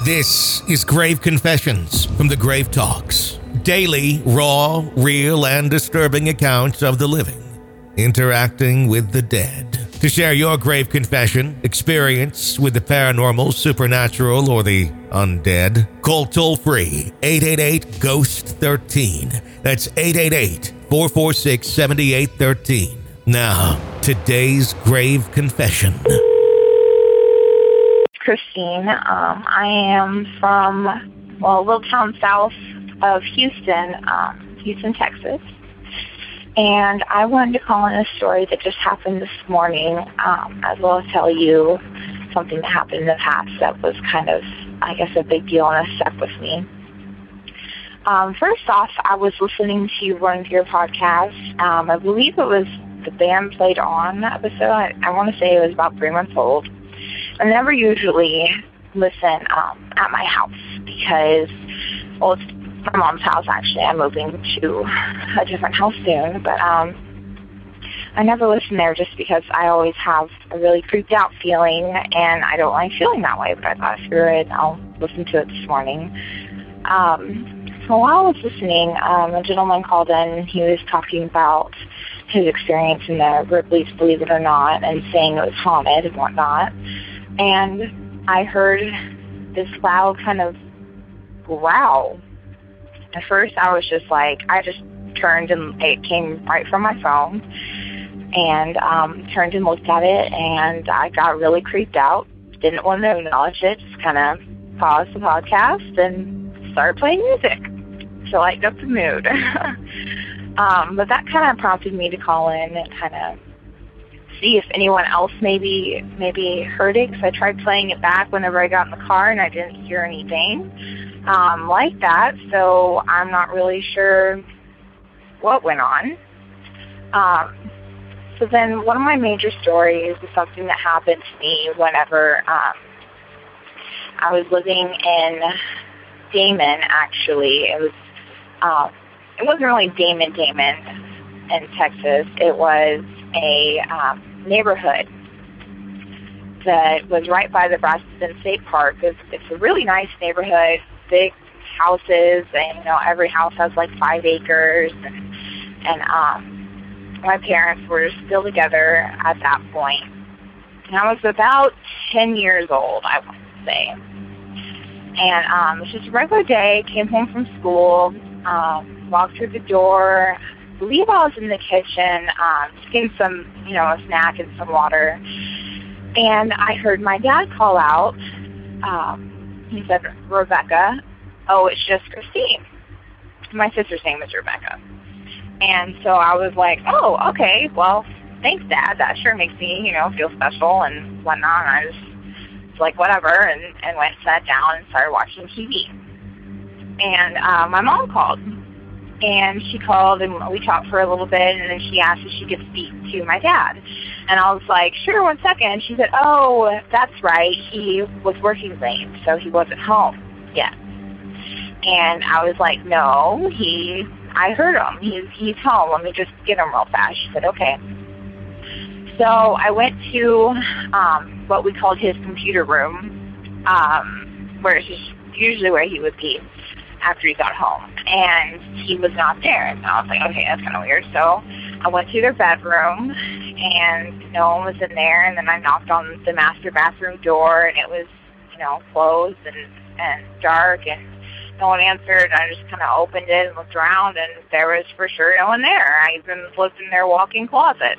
This is Grave Confessions from the Grave Talks. Daily, raw, real, and disturbing accounts of the living interacting with the dead. To share your grave confession, experience with the paranormal, supernatural, or the undead, call toll-free 888-GHOST-13. That's 888-446-7813. Now, today's grave confession. Christine. I am from, a little town south of Houston, Texas. And I wanted to call in a story that just happened this morning, as well as tell you something that happened in the past that was kind of, I guess, a big deal and it stuck with me. First off, I was listening to one of your podcasts. I believe it was the Band Played On episode. I want to say it was about 3 months old. I never usually listen at my house because, it's my mom's house, actually. I'm moving to a different house soon, but I never listen there just because I always have a really creeped out feeling, and I don't like feeling that way, but I thought, screw it, I'll listen to it this morning. So while I was listening, a gentleman called in, and he was talking about his experience in the Ripley's Believe It or Not, and saying it was haunted and whatnot, and I heard this loud kind of growl. At first, I was just like, I just turned, and it came right from my phone, and turned and looked at it, and I got really creeped out. Didn't want to acknowledge it, just kind of paused the podcast and started playing music to lighten up the mood. But that kind of prompted me to call in and kind of see if anyone else maybe heard it, because I tried playing it back whenever I got in the car, and I didn't hear anything like that, so I'm not really sure what went on. So then one of my major stories is something that happened to me whenever I was living in Damon, actually. It wasn't really Damon in Texas. It was a neighborhood that was right by the Rasmussen State Park. It's a really nice neighborhood, big houses, and every house has like 5 acres, and my parents were still together at that point. And I was about 10 years old, I want to say. And it was just a regular day, came home from school, walked through the door. I believe I was in the kitchen, just getting some, a snack and some water. And I heard my dad call out. He said, "Rebecca." "Oh, it's just Christine." My sister's name is Rebecca. And so I was like, "Oh, okay, well, thanks, Dad. That sure makes me, feel special and whatnot." And I was like, whatever, and went and sat down and started watching TV. And my mom called. And she called, and we talked for a little bit, and then she asked if she could speak to my dad. And I was like, "Sure, 1 second." And she said, "Oh, that's right. He was working late, so he wasn't home yet." And I was like, "No, I heard him. He's home. Let me just get him real fast." She said, "Okay." So I went to what we called his computer room, where it's usually where he would be after he got home, and he was not there. And I was like, okay, that's kind of weird. So I went to their bedroom, and no one was in there. And then I knocked on the master bathroom door, and it was, closed and dark, and no one answered. I just kind of opened it and looked around, and there was for sure no one there. I even looked in their walk-in closet.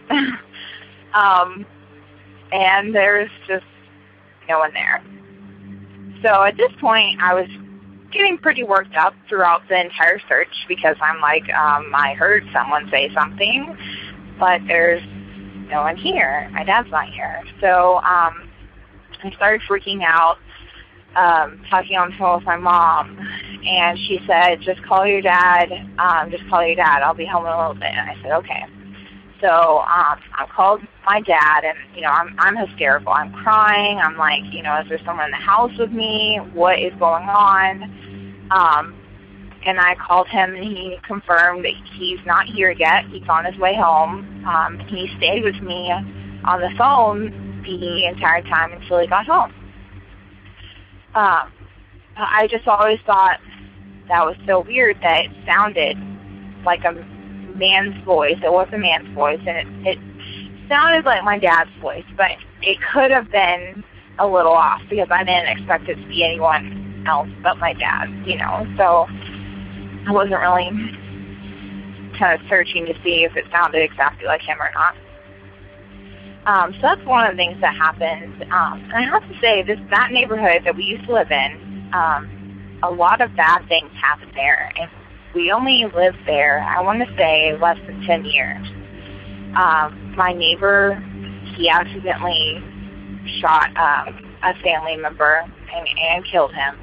And there was just no one there. So at this point, I was getting pretty worked up throughout the entire search, because I'm like, I heard someone say something, but there's no one here. My dad's not here. So I started freaking out, talking on the phone with my mom, and she said, just call your dad, I'll be home in a little bit. And I said, okay. So I called my dad, and, I'm hysterical. I'm crying. I'm like, is there someone in the house with me? What is going on? And I called him, and he confirmed that he's not here yet. He's on his way home. He stayed with me on the phone the entire time until he got home. I just always thought that was so weird that it sounded like a man's voice. It was a man's voice, and it sounded like my dad's voice, but it could have been a little off because I didn't expect it to be anyone else but my dad, so I wasn't really kind of searching to see if it sounded exactly like him or not. So that's one of the things that happened. And I have to say, that neighborhood that we used to live in, a lot of bad things happened there, and we only lived there, I want to say, less than 10 years. My neighbor, he accidentally shot a family member and killed him.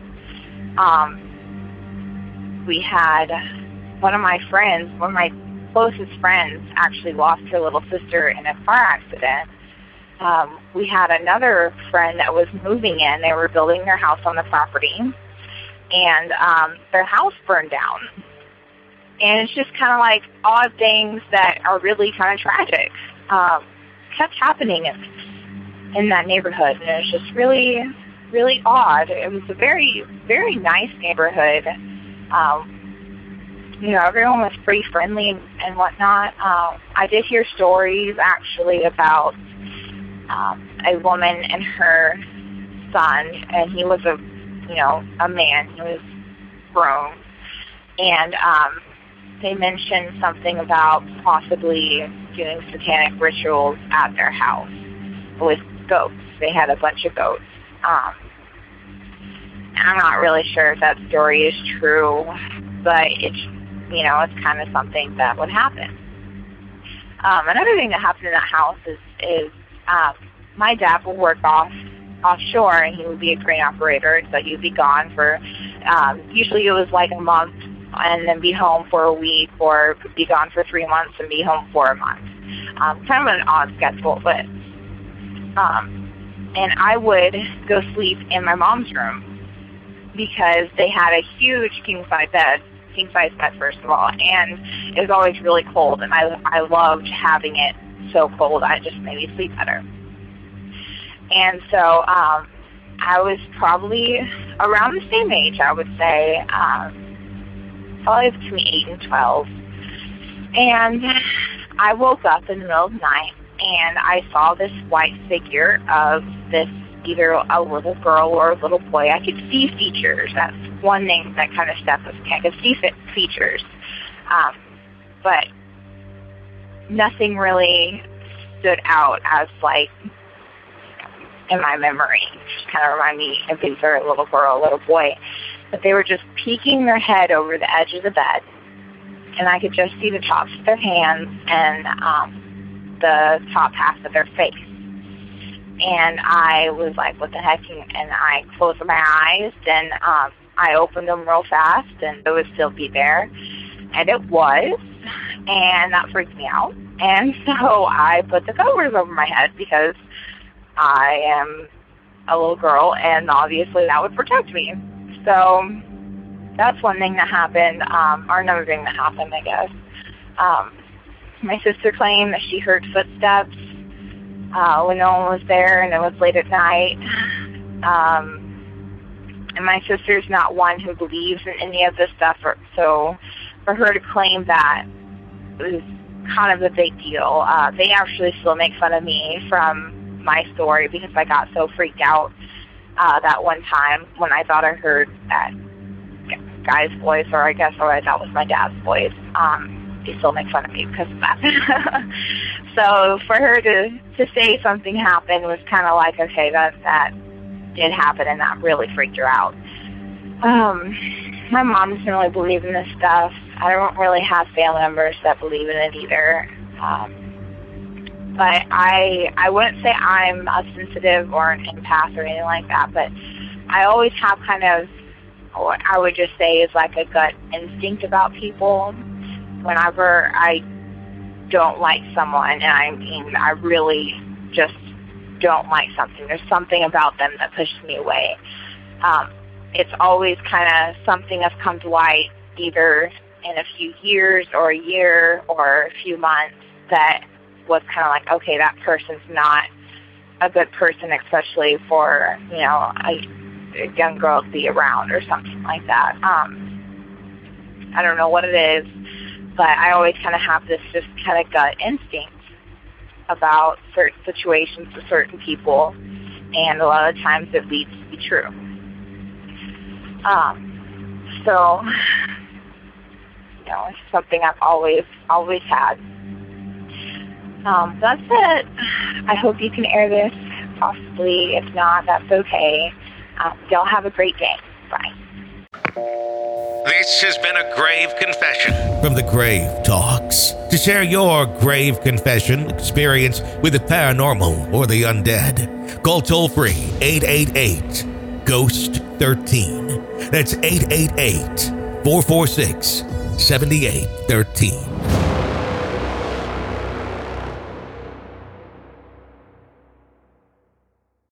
We had one of my closest friends actually lost her little sister in a car accident. We had another friend that was moving in. They were building their house on the property, and their house burned down. And it's just kind of like odd things that are really kind of tragic kept happening in that neighborhood, and it was just really, really odd. It was a very, very nice neighborhood. Everyone was pretty friendly and whatnot. I did hear stories actually about a woman and her son, and he was a man. He was grown, and they mentioned something about possibly doing satanic rituals at their house with goats. They had a bunch of goats. I'm not really sure if that story is true, but it's kind of something that would happen. Another thing that happened in that house is my dad would work offshore, and he would be a crane operator, so he would be gone for, usually it was like a month, and then be home for a week, or be gone for 3 months and be home for a month. Kind of an odd schedule, but, and I would go sleep in my mom's room because they had a huge king-size bed first of all, and it was always really cold, and I loved having it so cold. It just made me sleep better. And so I was probably around the same age, I would say, probably between 8 and 12. And I woke up in the middle of the night, and I saw this white figure of this, either a little girl or a little boy. I could see features. That's one thing that kind of stuck with me. I could see features. But nothing really stood out as, like, in my memory. Just kind of remind me of either a little girl or a little boy. But they were just peeking their head over the edge of the bed, and I could just see the tops of their hands and the top half of their face. And I was like, what the heck? And I closed my eyes, and I opened them real fast, and it would still be there. And it was, and that freaked me out. And so I put the covers over my head because I am a little girl, and obviously that would protect me. So that's one thing that happened, or another thing that happened, I guess. My sister claimed that she heard footsteps when no one was there, and it was late at night. And my sister's not one who believes in any of this stuff, so for her to claim that was kind of a big deal. They actually still make fun of me from my story because I got so freaked out that one time when I thought I heard that guy's voice, or I guess what I thought was my dad's voice. They still make fun of me because of that. So for her to say something happened was kind of like, okay, that did happen, and that really freaked her out. My mom doesn't really believe in this stuff. I don't really have family members that believe in it either. But I wouldn't say I'm a sensitive or an empath or anything like that, but I always have kind of, what I would just say is like a gut instinct about people. Whenever I don't like someone, and I mean, I really just don't like something, there's something about them that pushes me away. It's always kind of something that's come to light either in a few years or a year or a few months that was kind of like, okay, that person's not a good person, especially for, young girls be around or something like that. I don't know what it is, but I always kind of have this just kind of gut instinct about certain situations with certain people, and a lot of times it leads to be true. So, it's something I've always had. That's it. I hope you can air this, possibly. If not, that's okay. Y'all have a great day. Bye. This has been a grave confession from the Grave Talks. To share your grave confession experience with the paranormal or the undead, call toll-free 888-GHOST-13. That's 888-446-7813.